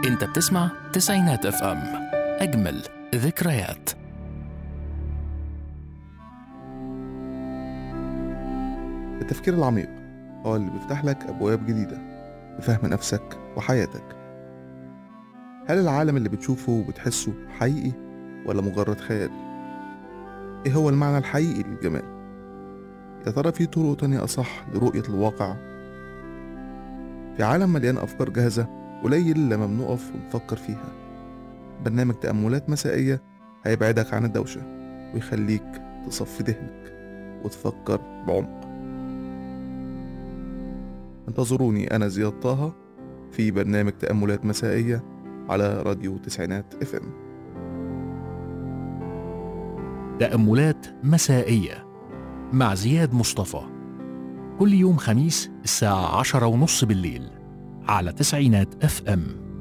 انت بتسمع تسعينات اف ام، اجمل ذكريات. التفكير العميق هو اللي بيفتح لك أبواب جديدة لفهم نفسك وحياتك. هل العالم اللي بتشوفه وبتحسه حقيقي ولا مجرد خيال؟ إيه هو المعنى الحقيقي للجمال؟ يا ترى في طرق تانية أصح لرؤية الواقع؟ في عالم مليان أفكار جاهزة قليل لما بنقف ونفكر فيها. برنامج تأملات مسائية هيبعدك عن الدوشة ويخليك تصفي ذهنك وتفكر بعمق. انتظروني أنا زياد طه في برنامج تأملات مسائية على راديو تسعينات اف ام. تأملات مسائية مع زياد مصطفى، كل يوم خميس الساعة 10:30 بالليل على تسعينات اف ام.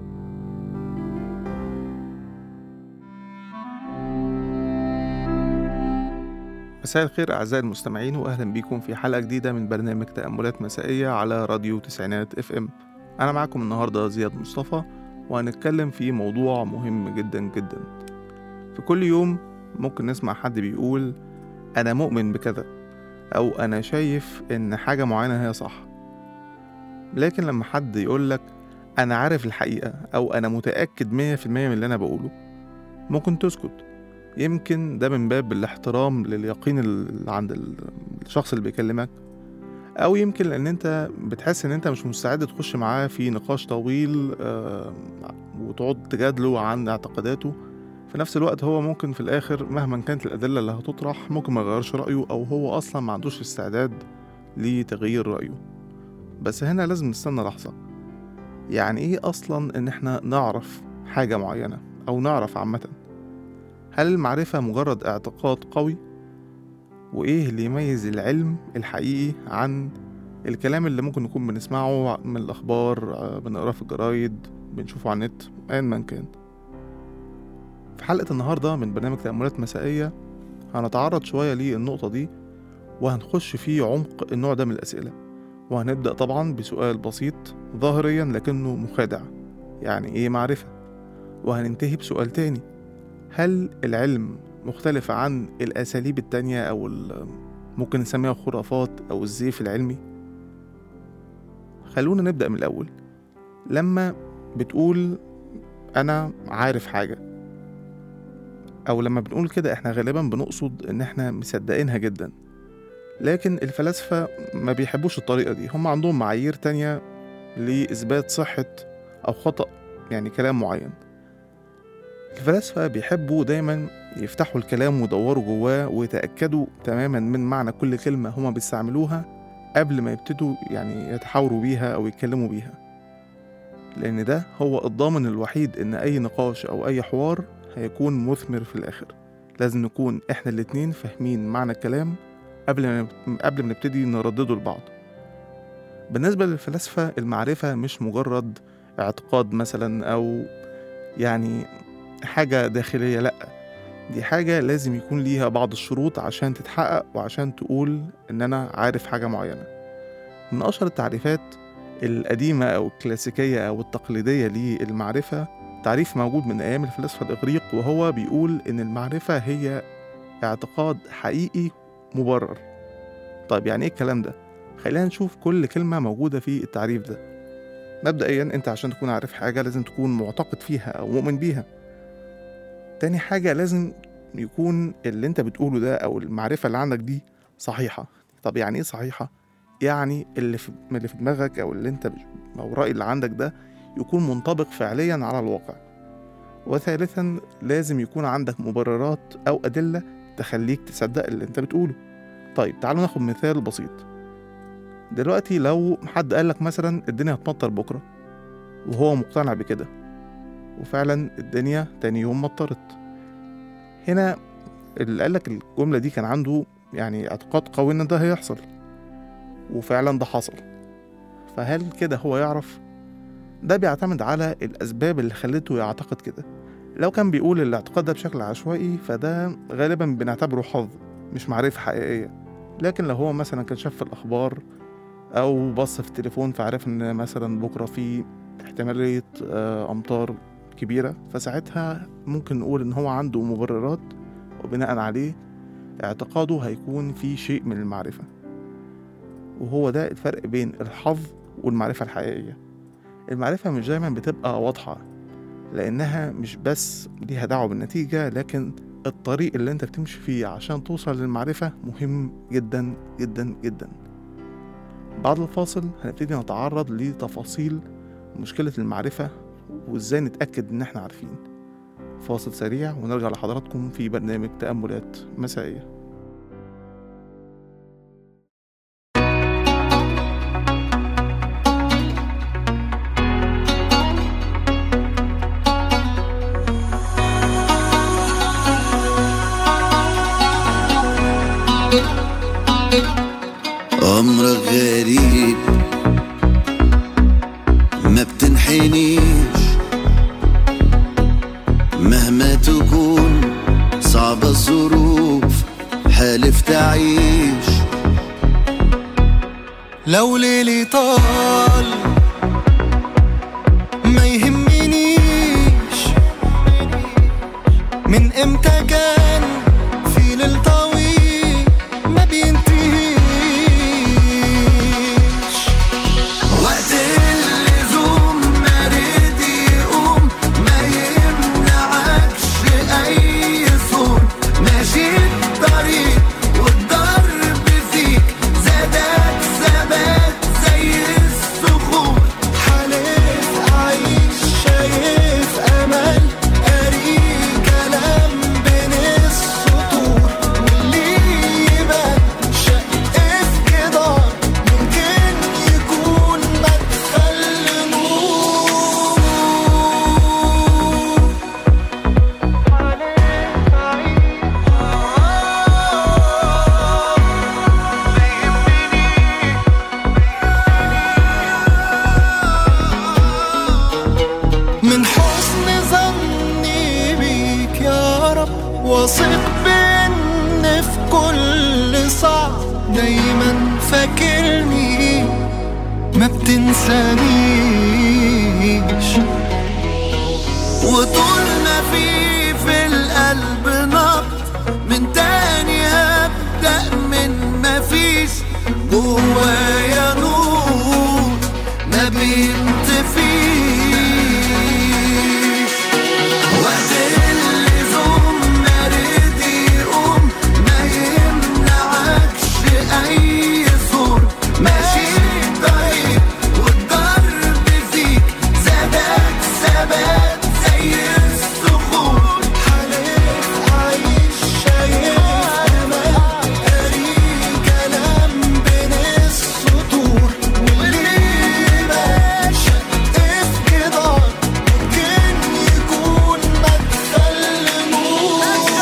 مساء الخير أعزائي المستمعين، وأهلا بكم في حلقة جديدة من برنامج تأملات مسائية على راديو تسعينات اف ام. أنا معكم النهاردة زياد مصطفى، وهنتكلم في موضوع مهم جدا جدا. في كل يوم ممكن نسمع حد بيقول أنا مؤمن بكذا، أو أنا شايف إن حاجة معينة هي صح. لكن لما حد يقولك أنا عارف الحقيقة أو أنا متأكد 100% من اللي أنا بقوله، ممكن تسكت. يمكن ده من باب الاحترام لليقين اللي عند الشخص اللي بيكلمك، أو يمكن لأن أنت بتحس إن أنت مش مستعد تخش معاه في نقاش طويل وتقعد تجادله عن اعتقاداته. في نفس الوقت هو ممكن في الآخر مهما كانت الأدلة اللي هتطرح ممكن ما يغيرش رأيه، أو هو أصلا ما عندوش استعداد لتغيير رأيه. بس هنا لازم نستنى لحظة. يعني إيه أصلا إن إحنا نعرف حاجة معينة أو نعرف عامة؟ هل المعرفة مجرد اعتقاد قوي؟ وإيه اللي يميز العلم الحقيقي عن الكلام اللي ممكن نكون بنسمعه من الأخبار، بنقراه في الجرايد، بنشوفه على النت، أيا ما كان؟ في حلقة النهاردة من برنامج تأملات مسائية هنتعرض شوية للنقطة دي، وهنخش في عمق النوع ده من الأسئلة. وهنبدأ طبعا بسؤال بسيط ظاهريا لكنه مخادع: يعني إيه معرفة؟ وهننتهي بسؤال تاني: هل العلم مختلف عن الأساليب التانية أو ممكن نسميها خرافات أو الزيف العلمي؟ خلونا نبدأ من الأول. لما بتقول أنا عارف حاجة، أو لما بنقول كده إحنا غالبا بنقصد إن إحنا مصدقينها جدا. لكن الفلاسفة ما بيحبوش الطريقة دي، هم عندهم معايير تانية لإثبات صحة أو خطأ يعني كلام معين. الفلاسفة بيحبوا دايما يفتحوا الكلام ويدوروا جواه ويتأكدوا تماما من معنى كل كلمة هما بيستعملوها قبل ما يبتدوا يعني يتحاوروا بيها أو يتكلموا بيها، لأن ده هو الضامن الوحيد إن أي نقاش أو أي حوار هيكون مثمر في الآخر. لازم نكون إحنا الاتنين فاهمين معنى الكلام قبل ما نبتدي نردده لبعض. بالنسبة للفلاسفة المعرفة مش مجرد اعتقاد مثلا أو يعني حاجة داخلية، لأ، دي حاجة لازم يكون ليها بعض الشروط عشان تتحقق وعشان تقول إن أنا عارف حاجة معينة. من أشهر التعريفات القديمة أو الكلاسيكية أو التقليدية للمعرفة تعريف موجود من أيام الفلاسفة الإغريق، وهو بيقول إن المعرفة هي اعتقاد حقيقي مبرر. طيب يعني إيه الكلام ده؟ خلينا نشوف كل كلمة موجودة في التعريف ده. مبدئيا أنت عشان تكون عارف حاجة لازم تكون معتقد فيها أو مؤمن بيها. تاني حاجة لازم يكون اللي انت بتقوله ده او المعرفة اللي عندك دي صحيحة. طب يعني ايه صحيحة؟ يعني اللي في دماغك او اللي انت او الرأي اللي عندك ده يكون منطبق فعليا على الواقع. وثالثا لازم يكون عندك مبررات او ادلة تخليك تصدق اللي انت بتقوله. طيب تعالوا ناخد مثال بسيط. دلوقتي لو حد قالك مثلا الدنيا هتمطر بكرة وهو مقتنع بكده، وفعلا الدنيا تاني يوم مطرت، هنا اللي قالك الجملة دي كان عنده يعني اعتقاد قوي ان ده هيحصل، وفعلا ده حصل. فهل كده هو يعرف؟ ده بيعتمد على الأسباب اللي خلته يعتقد كده. لو كان بيقول الاعتقاد ده بشكل عشوائي فده غالبا بنعتبره حظ مش معرفة حقيقية. لكن لو هو مثلا كان شاف في الأخبار أو بص في التليفون فعرف إن مثلا بكرة في احتمالية أمطار كبيرة، فساعتها ممكن نقول إن هو عنده مبررات، وبناء عليه اعتقاده هيكون في شيء من المعرفة. وهو ده الفرق بين الحظ والمعرفة الحقيقية. المعرفة مش دايما بتبقى واضحة، لأنها مش بس ليها دعوة بالنتيجة، لكن الطريق اللي انت بتمشي فيه عشان توصل للمعرفة مهم جدا جدا جدا. بعد الفاصل هنبتدي نتعرض لتفاصيل مشكلة المعرفة وازاي نتأكد ان احنا عارفين. فاصل سريع ونرجع لحضراتكم في برنامج تأملات مسائية. أمرك غريب ما بتنحنيش، مهما تكون صعبة الظروف حالف تعيش. لو ليلي طال ما يهمنيش، من امتى كان في ليل طويل ما بينتهيش. وقت اللزوم ما رد يقوم ما يمنعكش اي صوت، ماشي الطريق والضرب فيك زادك ثبات زي الصخور. حالف عايش شايف امل قاري كلام بين السطور، واللي يبان شق في جدار ممكن يكون مدخل نور. من حسن ظني بيك يا رب واثق بإن في كل صعب دايما فاكرني ما بتنسانيش. وطول ما في القلب نبض من تاني هبدأ من ما فيش، جوايا نور ما بينطفيش. وقت اللزوم ما رد يقوم ما يمنعكش أي صور، ماشي الطريق والضرب فيك زادك ثبات زي الصخور. حالف عايش شايف أمل قاري كلام بين السطور، واللي ماشي في جدار ممكن يكون مدخل نور.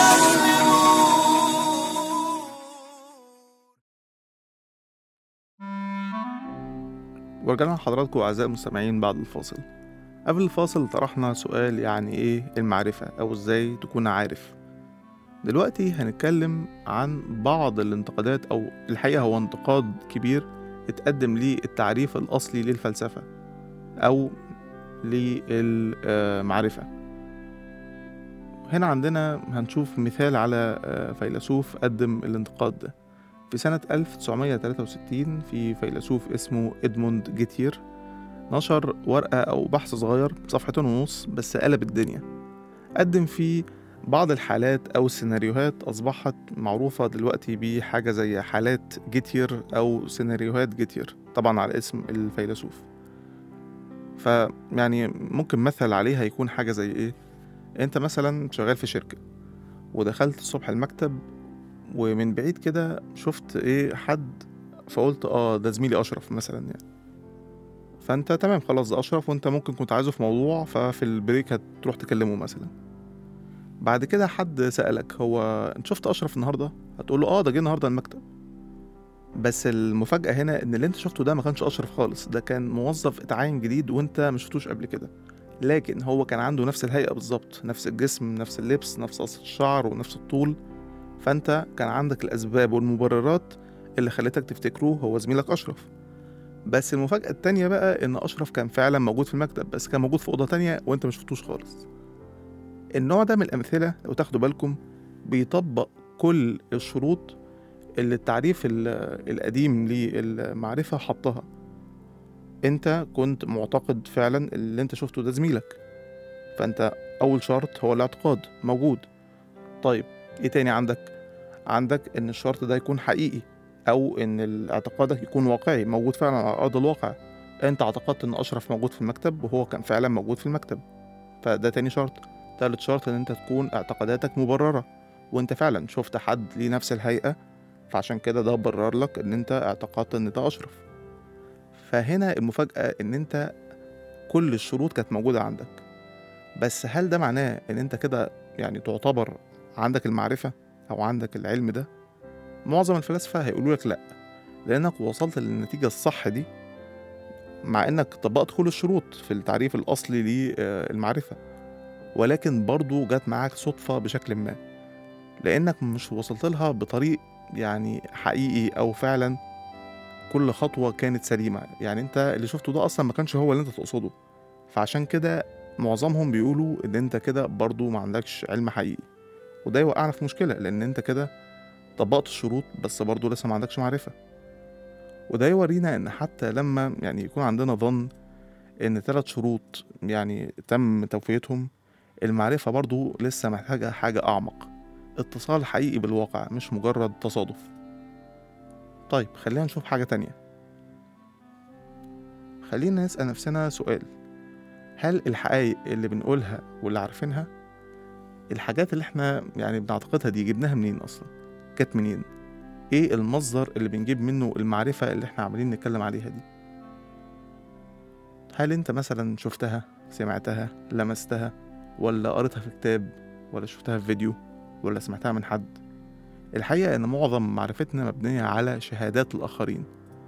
ورجعنا لحضراتكم أعزائي المستمعين بعد الفاصل. قبل الفاصل طرحنا سؤال، يعني إيه المعرفة أو إزاي تكون عارف. دلوقتي هنتكلم عن بعض الانتقادات، أو الحقيقة هو انتقاد كبير اتقدم ليه التعريف الأصلي للفلسفة أو للمعرفة. هنا عندنا هنشوف مثال على فيلسوف قدم الانتقاد ده. في سنة 1963 في فيلسوف اسمه إدموند جيتير نشر ورقة أو بحث صغير 2.5 صفحة بس قلب الدنيا. قدم فيه بعض الحالات أو السيناريوهات أصبحت معروفة دلوقتي بحاجة زي حالات جيتير أو سيناريوهات جيتير، طبعا على اسم الفيلسوف. فيعني ممكن مثل عليها يكون حاجة زي إيه؟ أنت مثلا شغال في شركة ودخلت الصبح المكتب، ومن بعيد كده شفت إيه حد، فقلت ده زميلي أشرف مثلا يعني. فأنت تمام خلاص ده أشرف، وأنت ممكن كنت عايزه في موضوع، ففي البريك هتروح تكلمه مثلا. بعد كده حد سألك هو انت شفت أشرف النهاردة؟ هتقول له ده جه النهاردة المكتب. بس المفاجأة هنا ان اللي انت شفته ده ما كانش أشرف خالص، ده كان موظف اتعين جديد وانت ما شفتوش قبل كده، لكن هو كان عنده نفس الهيئة بالظبط، نفس الجسم، نفس اللبس، نفس قصة الشعر ونفس الطول. فانت كان عندك الأسباب والمبررات اللي خلتك تفتكروه هو زميلك أشرف. بس المفاجأة التانية بقى إن أشرف كان فعلا موجود في المكتب، بس كان موجود في أوضة تانية وأنت مش شفتوش خالص. النوع ده من الأمثلة لو تاخدوا بالكم بيطبق كل الشروط اللي التعريف القديم للمعرفة حطها. أنت كنت معتقد فعلا اللي أنت شفته ده زميلك، فأنت أول شرط هو الاعتقاد موجود. طيب إيه تاني عندك إن الشرط ده يكون حقيقي، أو إن اعتقادك يكون واقعي موجود فعلا على أرض الواقع. أنت اعتقدت إن أشرف موجود في المكتب وهو كان فعلا موجود في المكتب، فده تاني شرط. تالت شرط إن أنت تكون اعتقاداتك مبررة، وأنت فعلا شفت حد ليه نفس الهيئة، فعشان كده ده برر لك إن أنت اعتقدت إن ده أشرف. فهنا المفاجأة إن أنت كل الشروط كانت موجودة عندك، بس هل ده معناه إن أنت كده يعني تعتبر عندك المعرفة أو عندك العلم ده؟ معظم الفلاسفة هيقولوا لك لأ، لأنك وصلت للنتيجة الصح دي مع إنك طبقت كل الشروط في التعريف الأصلي للمعرفة، ولكن برضو جات معاك صدفة بشكل ما، لأنك مش وصلت لها بطريق يعني حقيقي أو فعلا كل خطوة كانت سليمة. يعني أنت اللي شفته ده أصلا ما كانش هو اللي أنت تقصده، فعشان كده معظمهم بيقولوا إن أنت كده برضو ما عندكش علم حقيقي، وده يوقعنا في مشكلة، لأن أنت كده طبقت الشروط بس برضو لسه ما عندكش معرفة. وده يورينا إن حتى لما يعني يكون عندنا ظن إن 3 شروط يعني تم توفيتهم، المعرفة برضو لسه محتاجة حاجة أعمق، اتصال حقيقي بالواقع مش مجرد تصادف. طيب خلينا نشوف حاجة تانية. خلينا نسأل نفسنا سؤال: هل الحقائق اللي بنقولها واللي عارفينها، الحاجات اللي احنا يعني بنعتقدها دي جبناها منين أصلا؟ كانت منين؟ ايه المصدر اللي بنجيب منه المعرفة اللي احنا عمالين نتكلم عليها دي؟ هل انت مثلا شفتها، سمعتها، لمستها، ولا قريتها في كتاب، ولا شفتها في فيديو، ولا سمعتها من حد؟ الحقيقة ان معظم معرفتنا مبنية على شهادات الآخرين،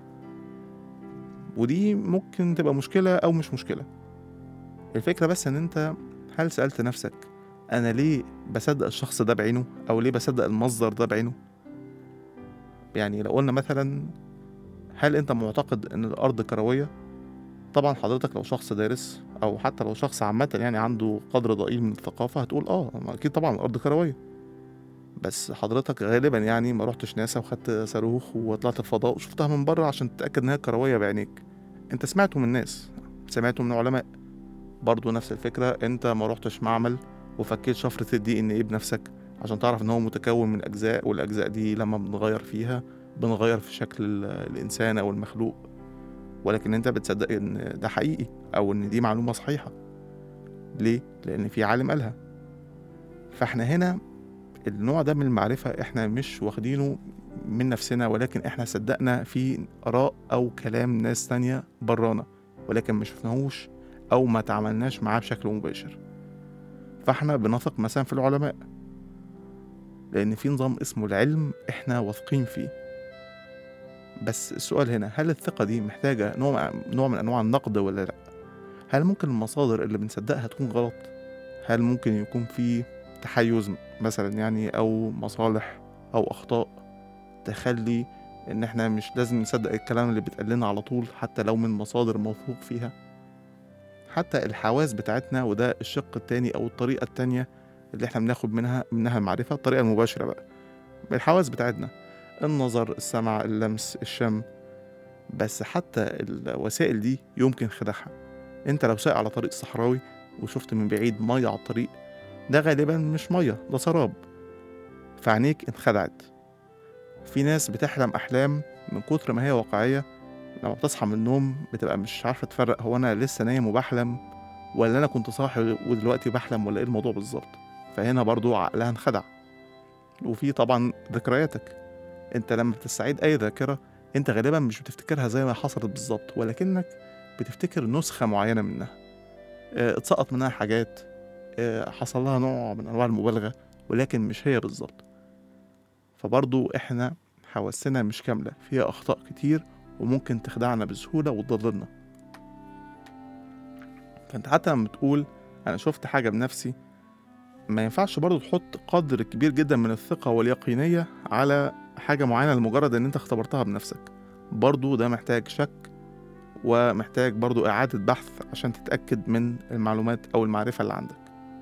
ودي ممكن تبقى مشكلة أو مش مشكلة. الفكرة بس ان انت هل سألت نفسك انا ليه بصدق الشخص ده بعينه، او ليه بصدق المصدر ده بعينه؟ يعني لو قلنا مثلا هل انت معتقد ان الارض كروية؟ طبعا حضرتك لو شخص دارس او حتى لو شخص عامة يعني عنده قدر ضئيل من الثقافة هتقول اكيد طبعا الارض كروية. بس حضرتك غالبا يعني ما رحتش ناسا وخدت صاروخ وطلعت الفضاء وشفتها من بره عشان تتأكد انها كروية بعينيك. انت سمعته من ناس، سمعته من علماء. برضو نفس الفكرة، انت ما رحتش معمل وفكيت شفرة الDNA بنفسك عشان تعرف ان هو متكون من اجزاء، والاجزاء دي لما بنغير فيها بنغير في شكل الانسان او المخلوق، ولكن انت بتصدق ان ده حقيقي او ان دي معلومة صحيحة. ليه؟ لان في عالم قالها. فاحنا هنا النوع ده من المعرفة احنا مش واخدينه من نفسنا، ولكن احنا صدقنا في اراء او كلام ناس تانية برانا، ولكن مش شفناهوش او ما تعاملناش معاه بشكل مباشر. فاحنا بنثق مثلا في العلماء لان في نظام اسمه العلم احنا واثقين فيه. بس السؤال هنا، هل الثقة دي محتاجة نوع من انواع النقد ولا لا؟ هل ممكن المصادر اللي بنصدقها تكون غلط؟ هل ممكن يكون في تحيز مثلا يعني او مصالح او اخطاء تخلي ان احنا مش لازم نصدق الكلام اللي بيتقال لنا على طول حتى لو من مصادر موثوق فيها؟ حتى الحواس بتاعتنا، وده الشق التاني او الطريقة التانية اللي احنا بناخد منها المعرفة، الطريقة المباشرة بقى. الحواس بتاعتنا النظر، السمع، اللمس، الشم، بس حتى الوسائل دي يمكن خداعها. انت لو سايق على طريق صحراوي وشفت من بعيد مية على الطريق، ده غالبا مش مية، ده سراب، فعينيك انخدعت. في ناس بتحلم أحلام من كتر ما هي واقعية، لما بتصحى من النوم بتبقى مش عارفة تفرق هو أنا لسه نايم وبحلم ولا أنا كنت صاحي ودلوقتي بحلم ولا إيه الموضوع بالظبط. فهنا برضو عقلها انخدع. وفي طبعا ذكرياتك، انت لما بتستعيد أي ذاكرة انت غالبا مش بتفتكرها زي ما حصلت بالظبط، ولكنك بتفتكر نسخة معينة منها، اتسقط منها حاجات، حصل لها نوع من أنواع المبالغة، ولكن مش هي بالظبط. فبرضو احنا حواسنا مش كاملة، فيها أخطاء كتير وممكن تخدعنا بسهولة وتضللنا. فانت حتى لما تقول أنا شفت حاجة بنفسي، ما ينفعش برضو تحط قدر كبير جدا من الثقة واليقينية على حاجة معينة لمجرد ان انت اختبرتها بنفسك. برضو ده محتاج شك، ومحتاج برضو إعادة بحث عشان تتأكد من المعلومات أو المعرفة اللي عندك.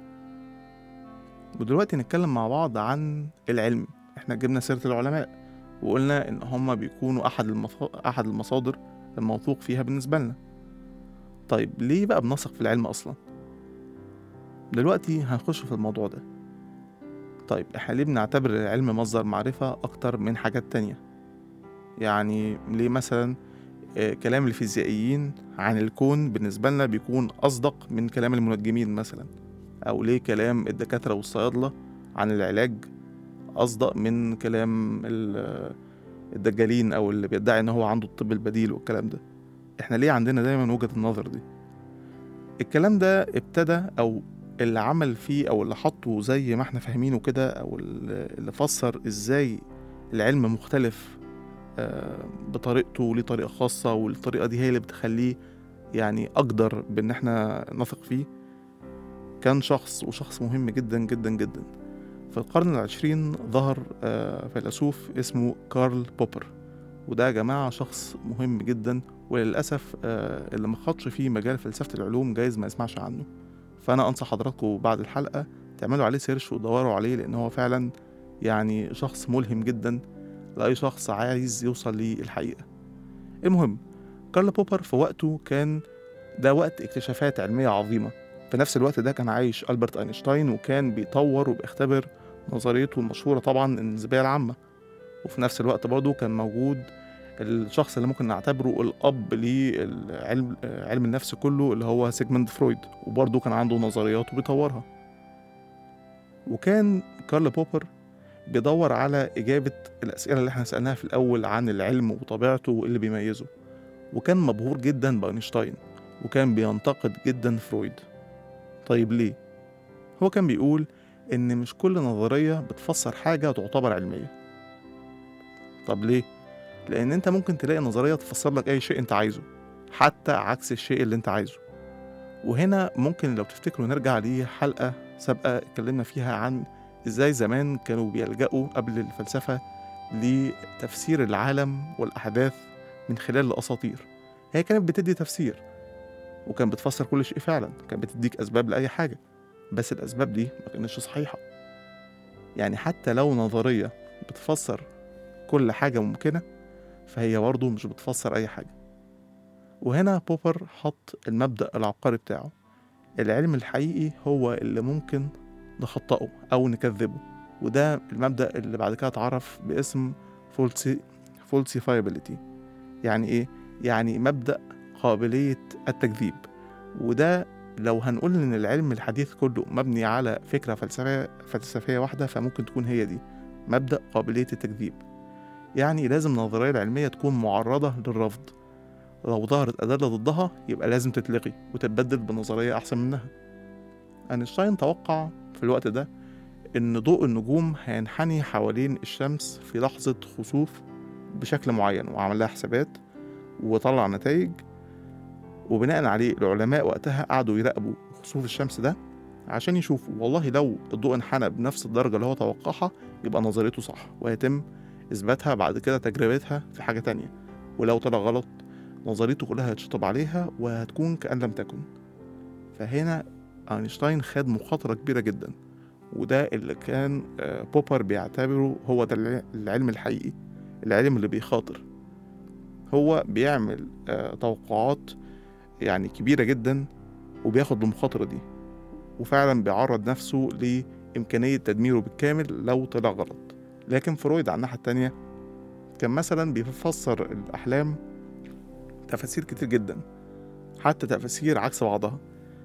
ودلوقتي نتكلم مع بعض عن العلم. احنا جبنا سيرة العلماء وقلنا إن هما بيكونوا أحد المصادر الموثوق فيها بالنسبة لنا. طيب ليه بقى بنثق في العلم أصلا؟ دلوقتي هنخش في الموضوع ده. طيب احنا ليه بنعتبر العلم مصدر معرفة أكتر من حاجات تانية؟ يعني ليه مثلا كلام الفيزيائيين عن الكون بالنسبة لنا بيكون أصدق من كلام المنجمين مثلا؟ أو ليه كلام الدكاترة والصيادلة عن العلاج أصدق من كلام الدجالين أو اللي بيدعي إن هو عنده الطب البديل والكلام ده؟ إحنا ليه عندنا دايما وجهة النظر دي؟ الكلام ده ابتدى أو اللي عمل فيه أو اللي حطه زي ما احنا فاهمينه كده، أو اللي فسر إزاي العلم مختلف بطريقته ليه طريقة خاصة، والطريقة دي هي اللي بتخليه يعني أقدر بإن احنا نثق فيه، كان شخص مهم جدا جدا جدا. في القرن العشرين ظهر فيلسوف اسمه كارل بوبر، وده يا جماعة شخص مهم جدا، وللأسف اللي ما خدش فيه مجال فلسفة العلوم جايز ما يسمعش عنه. فأنا أنصح حضراتكم بعد الحلقة تعملوا عليه سيرش ودوروا عليه، لأن هو فعلا يعني شخص ملهم جدا لأي شخص عايز يوصل للحقيقة. المهم، كارل بوبر في وقته كان ده وقت اكتشافات علمية عظيمة. في نفس الوقت ده كان عايش ألبرت أينشتاين، وكان بيطور وبيختبر نظريته المشهورة طبعا النسبية العامة. وفي نفس الوقت برضه كان موجود الشخص اللي ممكن نعتبره الأب للعلم علم النفس كله، اللي هو سيجموند فرويد، وبرضه كان عنده نظريات وبيطورها. وكان كارل بوبر بيدور على إجابة الأسئلة اللي احنا سألناها في الأول عن العلم وطبيعته واللي بيميزه، وكان مبهور جدا بأينشتاين، وكان بينتقد جدا فرويد. طيب ليه؟ هو كان بيقول إن مش كل نظرية بتفسر حاجة تعتبر علمية. طب ليه؟ لأن أنت ممكن تلاقي نظرية تفسر لك أي شيء أنت عايزه، حتى عكس الشيء اللي أنت عايزه. وهنا ممكن لو تفتكروا نرجع لحلقة سابقة اتكلمنا فيها عن إزاي زمان كانوا بيلجأوا قبل الفلسفة لتفسير العالم والأحداث من خلال الأساطير. هي كانت بتدي تفسير، وكانت بتفسر كل شيء فعلا، كانت بتديك أسباب لأي حاجة، بس الأسباب دي ما كانتش صحيحة. يعني حتى لو نظرية بتفسر كل حاجة ممكنة، فهي برضه مش بتفسر أي حاجة. وهنا بوبر حط المبدأ العبقري بتاعه: العلم الحقيقي هو اللي ممكن نخطئه أو نكذبه. وده المبدأ اللي بعد كده اتعرف باسم falsifiability. يعني إيه؟ يعني مبدأ قابلية التكذيب. وده لو هنقول إن العلم الحديث كله مبني على فكرة فلسفية واحدة، فممكن تكون هي دي مبدأ قابلية التكذيب. يعني لازم النظرية العلمية تكون معرضة للرفض، لو ظهرت أدلة ضدها يبقى لازم تتلغي وتتبدل بنظرية أحسن منها. أينشتاين توقع في الوقت ده إن ضوء النجوم هينحني حوالين الشمس في لحظة خسوف بشكل معين، وعمل لها حسابات وطلع نتائج، وبناء عليه العلماء وقتها قعدوا يراقبوا خسوف الشمس ده عشان يشوفوا والله لو الضوء انحنى بنفس الدرجة اللي هو توقعها يبقى نظريته صح، ويتم إثباتها بعد كده تجربتها في حاجة تانية. ولو طلع غلط نظريته كلها هتشطب عليها وهتكون كأن لم تكن. فهنا أينشتاين خد مخاطرة كبيرة جدا، وده اللي كان بوبر بيعتبره هو ده العلم الحقيقي، العلم اللي بيخاطر. هو بيعمل توقعات يعني كبيرة جدا وبياخد المخاطرة دي، وفعلا بيعرض نفسه لإمكانية تدميره بالكامل لو طلع غلط. لكن فرويد على الناحية التانية كان مثلا بيفسر الأحلام تفاسير كتير جدا، حتى تفاسير عكس بعضها.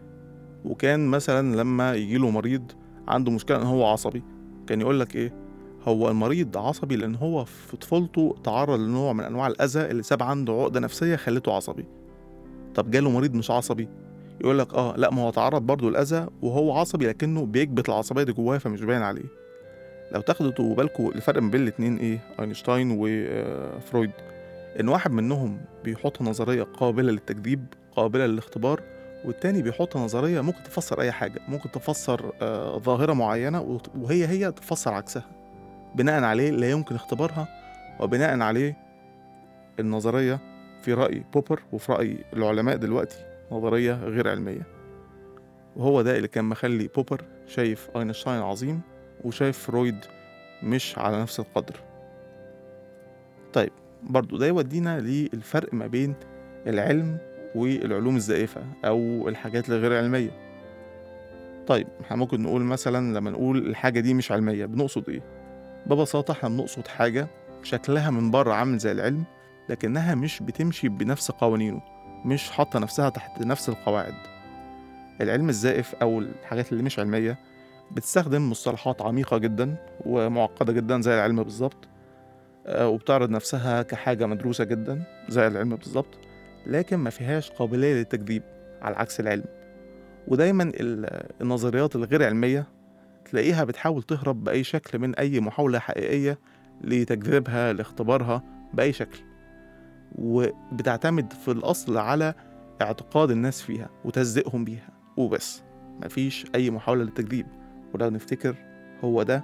وكان مثلا لما يجيله مريض عنده مشكلة ان هو عصبي، كان يقولك ايه؟ هو المريض عصبي لان هو في طفولته تعرض لنوع من انواع الاذى اللي ساب عنده عقدة نفسية خلته عصبي. طب جاله مريض مش عصبي، يقولك لا ما هو تعرض برضه للأذى وهو عصبي، لكنه بيكبت العصبية دي جواه فمش باين عليه. لو تاخدوا بالكم الفرق ما بين الاتنين ايه، اينشتاين وفرويد، ان واحد منهم بيحط نظرية قابلة للتكذيب قابلة للاختبار، والتاني بيحط نظرية ممكن تفسر أي حاجة، ممكن تفسر ظاهرة معينة وهي تفسر عكسها، بناء عليه لا يمكن اختبارها، وبناء عليه النظرية في رأي بوبر وفي رأي العلماء دلوقتي نظرية غير علمية، وهو ده اللي كان مخلي بوبر شايف أينشتاين عظيم وشايف فرويد مش على نفس القدر. طيب برضو ده يودينا للفرق ما بين العلم والعلوم الزائفة أو الحاجات الغير علمية. طيب احنا ممكن نقول مثلا لما نقول الحاجة دي مش علمية بنقصد ايه؟ ببساطة احنا بنقصد حاجة شكلها من بره عامل زي العلم، لكنها مش بتمشي بنفس قوانينه، مش حاطة نفسها تحت نفس القواعد. العلم الزائف أو الحاجات اللي مش علمية بتستخدم مصطلحات عميقة جدا ومعقدة جدا زي العلم بالظبط، وبتعرض نفسها كحاجة مدروسة جدا زي العلم بالظبط، لكن ما فيهاش قابلية للتكذيب على عكس العلم. ودايما النظريات الغير علمية تلاقيها بتحاول تهرب بأي شكل من أي محاولة حقيقية لتجذيبها لاختبارها بأي شكل، وبتعتمد في الأصل على اعتقاد الناس فيها وتصديقهم بيها وبس، مفيش أي محاولة للتكذيب. ولو نفتكر هو ده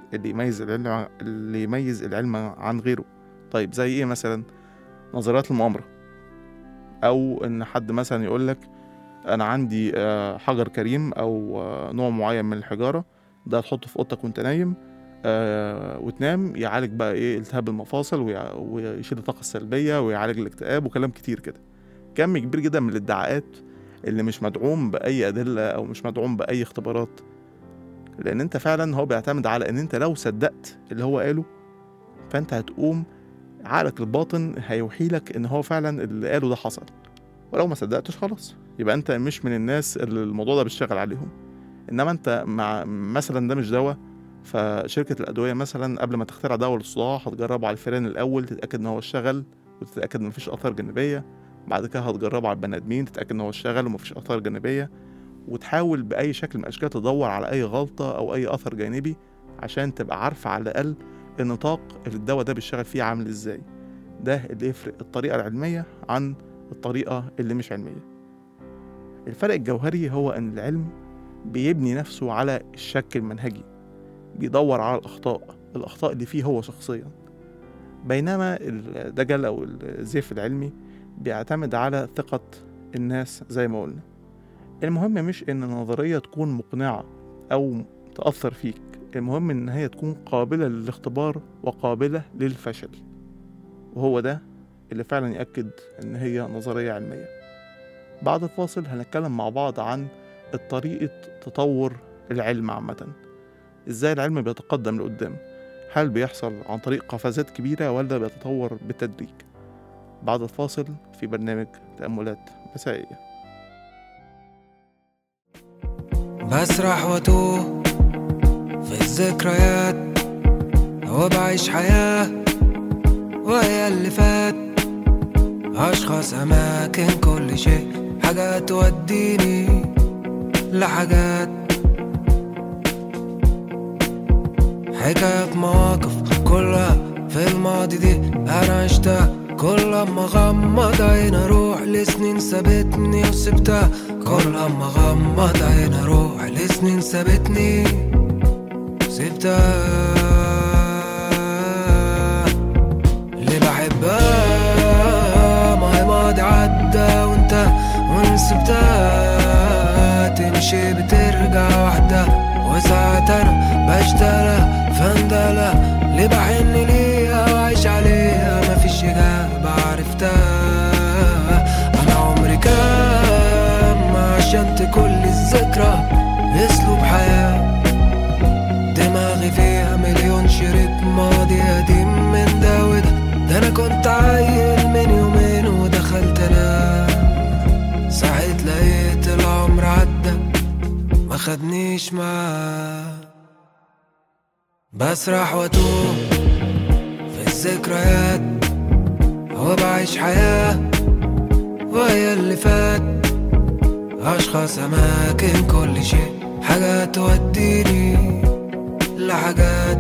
اللي يميز العلم عن غيره. طيب زي إيه مثلا؟ نظريات المؤامرة، أو إن حد مثلا يقولك أنا عندي حجر كريم أو نوع معين من الحجارة ده تحطه في أوضتك وأنت نايم وتنام، يعالج بقى إيه التهاب المفاصل ويشيل الطاقة السلبية ويعالج الاكتئاب وكلام كتير كده. كم كبير جدا من الادعاءات اللي مش مدعوم بأي أدلة أو مش مدعوم بأي اختبارات، لأن أنت فعلا هو بيعتمد على أن أنت لو صدقت اللي هو قاله فأنت هتقوم عقلك الباطن هيوحيلك أن هو فعلا اللي قاله ده حصل، ولو ما صدقتش خلاص يبقى أنت مش من الناس اللي الموضوع ده بيشتغل عليهم. إنما أنت مع مثلا ده مش دواء، فشركة الأدوية مثلا قبل ما تخترع دواء للصداع هتجربه على الفئران الأول تتأكد إن هو اشتغل وتتأكد إن مفيش آثار جانبية، بعد كده هتجربه على البني آدمين تتأكد إن هو اشتغل ومفيش آثار جانبية، وتحاول بأي شكل من الأشكال تدور على أي غلطة أو أي أثر جانبي عشان تبقى عارفة على الأقل النطاق اللي الدواء ده بيشتغل فيه عامل إزاي. ده اللي يفرق الطريقة العلمية عن الطريقة اللي مش علمية. الفرق الجوهري هو أن العلم بيبني نفسه على الشك المنهجي، بيدور على الأخطاء اللي فيه هو شخصيا، بينما الدجل أو الزيف العلمي بيعتمد على ثقة الناس زي ما قلنا. المهم مش إن النظرية تكون مقنعة أو تأثر فيك، المهم إن هي تكون قابلة للاختبار وقابلة للفشل، وهو ده اللي فعلا يأكد إن هي نظرية علمية. بعد الفاصل هنتكلم مع بعض عن طريقة تطور العلم عامة، إزاي العلم بيتقدم لقدام، هل بيحصل عن طريق قفزات كبيرة ولا بيتطور بالتدريج؟ بعد الفاصل في برنامج تأملات مسائية. بسرح واتوه في الذكريات وبعيش حياة وهي اللي فات، أشخاص أماكن كل شيء، حاجات توديني لحاجات، حكايات مواقف كلها في الماضي دي أنا عشتها، كل ما غمض عين أروح لسنين سابتني وسبتها، كل ما غمض عين أروح لسنين سابتني وسبتها. اللي بحبها ما هي ماضي عدى وانت ونسبتها، تمشي بترجع وحدها وساعات أنا بشتغلها فندلة، اللي بحن ليها وعيش عليها مفيش إجابة عرفتها. أنا عمري كام عشان كل الذكرى أسلوب حياة، دماغي فيها مليون شريط ماضي قديم من ده وده، ده أنا كنت عيل من يومين ودخلت أنام، صحيت لقيت العمر عدى ما خدنيش معاه. بسرح واتوه في الذكريات وبعيش حياة وهي اللي فات، أشخاص أماكن كل شيء، حاجات توديني لحاجات.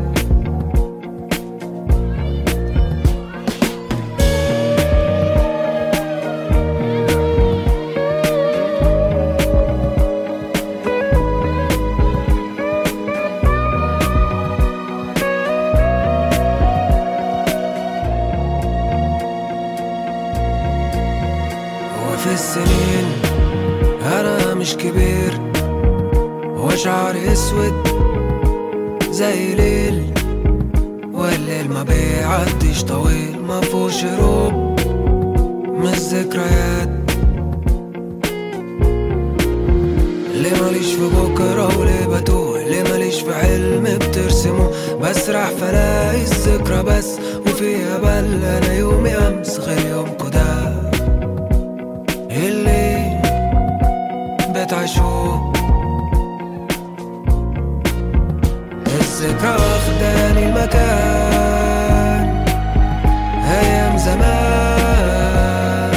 سنين انا مش كبير وشعري اسود زي ليل، والليل ما بيعديش طويل ما فيهوش هروب من الذكريات. ليه ماليش في بكرة وليه بتوه، ليه ماليش في حلم بترسمه، بسرح فلاقي الذكرى بس وفيها بل انا يومي امس غير يومكو ده اللي بتعيشوه. الذكرى واخداني المكان ايام زمان،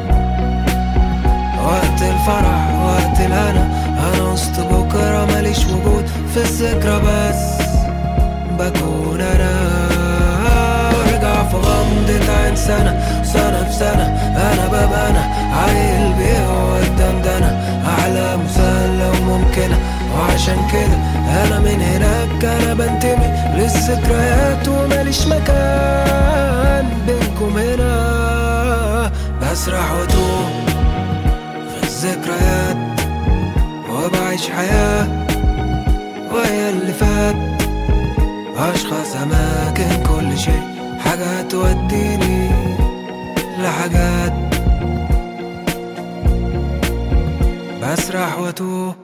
وقت الفرح وقت الهنا انا وسط بكرة ماليش وجود في الذكرى بس بكون انا. وارجع في غمضة عين سنة سنة في سنة انا ببقى انا عايل بيه قدام ده انا احلام مسلة وممكنة، وعشان كده انا من هناك انا بنتمي للذكريات وماليش مكان بينكم هنا. بسرح واتوه في الذكريات وبعيش حياة وهي اللي فات، اشخاص اماكن كل شيء حاجات توديني لحاجات. بسرح واتوه.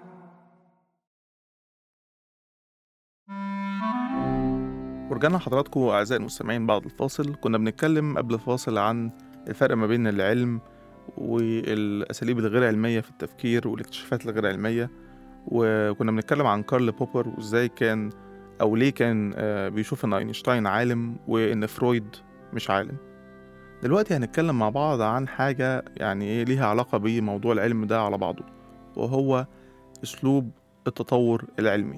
ورجعنا لحضراتكم أعزائي المستمعين بعد الفاصل. كنا بنتكلم قبل الفاصل عن الفرق ما بين العلم والأساليب الغير علمية في التفكير والاكتشافات الغير علمية، وكنا بنتكلم عن كارل بوبر وإزاي كان أو ليه كان بيشوف إن أينشتاين عالم وإن فرويد مش عالم. دلوقتي هنتكلم مع بعض عن حاجة يعني إيه ليها علاقة بموضوع العلم ده على بعضه، وهو أسلوب التطور العلمي.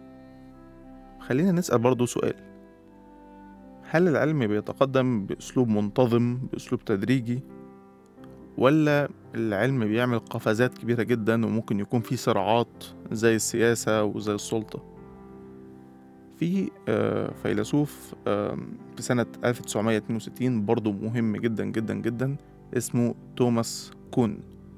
خلينا نسأل برضو سؤال: هل العلم بيتقدم بأسلوب منتظم بأسلوب تدريجي، ولا العلم بيعمل قفزات كبيرة جدا وممكن يكون فيه صراعات زي السياسة وزي السلطة؟ في فيلسوف في سنة 1962 برضو مهم جدا جدا جدا اسمه توماس كون،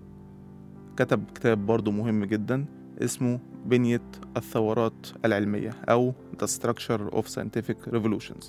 كتب كتاب برضو مهم جدا اسمه بنية الثورات العلمية أو The Structure of Scientific Revolutions.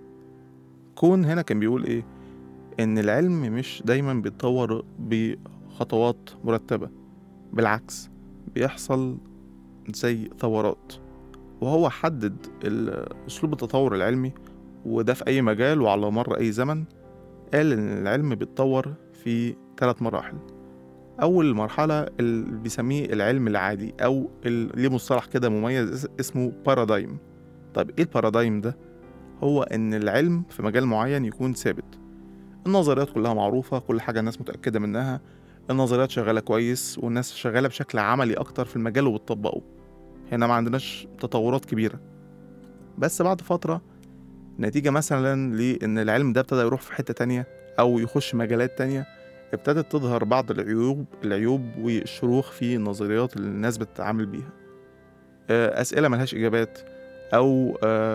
كون هنا كان بيقول إيه؟ إن العلم مش دايما بيتطور بخطوات مرتبة، بالعكس بيحصل زي ثورات. وهو حدد أسلوب التطور العلمي، وده في أي مجال وعلى مر أي زمن. قال إن العلم بيتطور في 3 مراحل. أول مرحلة اللي بيسميه العلم العادي أو ليه مصطلح كده مميز اسمه بارادايم. طيب إيه البارادايم ده؟ هو إن العلم في مجال معين يكون ثابت، النظريات كلها معروفة، كل حاجة الناس متأكدة منها، النظريات شغالة كويس والناس شغالة بشكل عملي أكتر في المجال وبتطبقه. هنا ما عندناش تطورات كبيرة. بس بعد فترة نتيجة مثلا لأن العلم ده ابتدى يروح في حتة تانية أو يخش مجالات تانية، ابتدت تظهر بعض العيوب والشروخ في النظريات اللي الناس بتتعامل بيها. أسئلة ملهاش إجابات، أو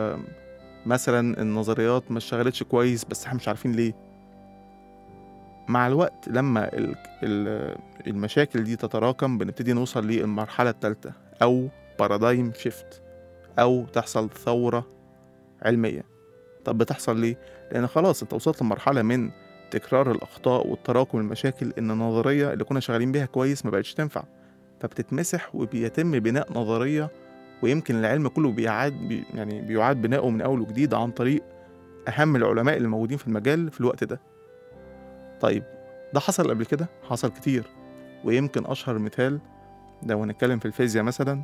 مثلا النظريات ما اشتغلتش كويس بس احنا مش عارفين ليه. مع الوقت لما المشاكل دي تتراكم بنبتدي نوصل للمرحلة الثالثة أو بارادايم شيفت، أو تحصل ثورة علمية. طب بتحصل ليه؟ لأن خلاص انت وصلت لمرحلة من تكرار الأخطاء والتراكم المشاكل، إن النظرية اللي كنا شغالين بيها كويس ما بقتش تنفع، فبتتمسح وبيتم بناء نظرية. ويمكن العلم كله بيعاد بناؤه من أول وجديد عن طريق أهم العلماء اللي موجودين في المجال في الوقت ده. طيب ده حصل قبل كده؟ حصل كتير. ويمكن أشهر مثال لو هنتكلم في الفيزياء مثلا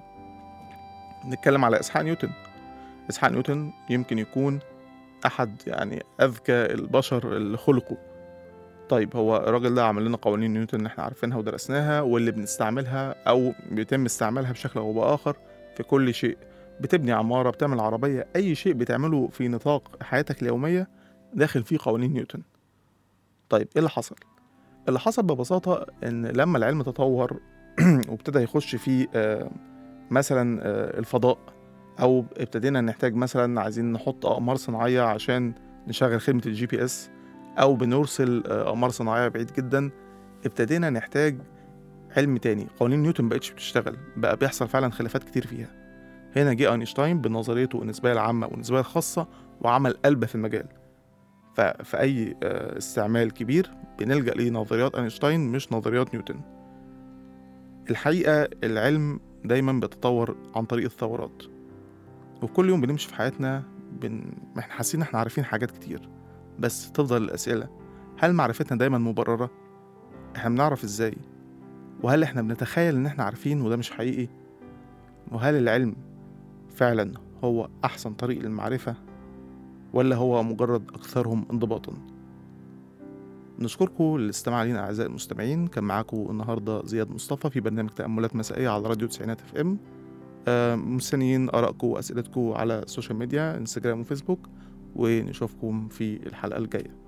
نتكلم على إسحاق نيوتن. إسحاق نيوتن يمكن يكون أحد أذكى البشر اللي خلقوا. طيب هو الراجل ده عمل لنا قوانين نيوتن اللي احنا عارفينها ودرسناها واللي بنستعملها أو بيتم استعمالها بشكل أو بآخر في كل شيء. بتبني عمارة، بتعمل عربية، أي شيء بتعمله في نطاق حياتك اليومية داخل فيه قوانين نيوتن. طيب إيه اللي حصل؟ اللي حصل ببساطة إن لما العلم تطور وابتدى يخش في مثلا الفضاء، أو ابتدينا نحتاج مثلا عايزين نحط أقمار صناعية عشان نشغل خدمة الGPS، أو بنرسل أقمار صناعية بعيد جدا، ابتدينا نحتاج علم تاني. قوانين نيوتن مبقتش بتشتغل، بقى بيحصل فعلا خلافات كتير فيها. هنا جه أينشتاين بنظريته النسبية العامة والنسبية الخاصة وعمل قلبة في المجال. ففي أي استعمال كبير بنلجأ لنظريات أينشتاين مش نظريات نيوتن. الحقيقة العلم دايما بيتطور عن طريق الثورات، وكل يوم بنمشي في حياتنا احنا حاسين احنا عارفين حاجات كتير، بس تفضل الأسئلة: هل معرفتنا دايما مبررة؟ احنا بنعرف ازاي؟ وهل احنا بنتخيل ان احنا عارفين وده مش حقيقي؟ وهل العلم فعلا هو أحسن طريق للمعرفة ولا هو مجرد أكثرهم انضباطا؟ نشكركم للاستماع لنا أعزائي المستمعين. كان معاكم النهاردة زياد مصطفى في برنامج تأملات مسائية على راديو 90 FM. مستنيين آرائكم وأسئلتكم على السوشيال ميديا، انستجرام وفيسبوك، ونشوفكم في الحلقة الجاية.